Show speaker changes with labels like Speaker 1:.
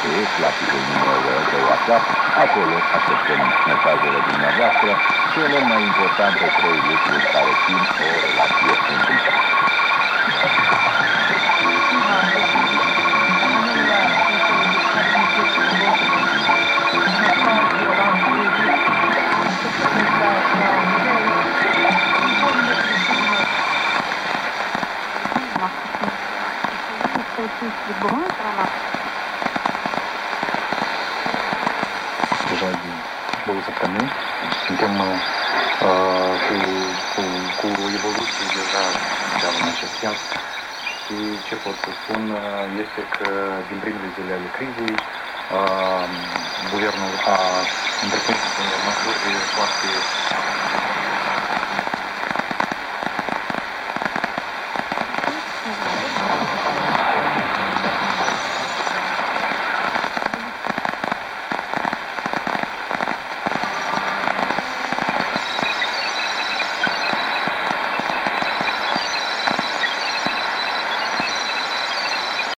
Speaker 1: www.radiomaria.rs, la site-ul numărul de WhatsApp. Acolo așteptăm mesajele dumneavoastră cele mai importante 3 lucruri care țin o relație între.
Speaker 2: Deja de 2 săptămâni suntem cu evoluții deja în acest sens și ce pot să spun este că din primele zile ale crizei guvernul a întreprins măsuri foarte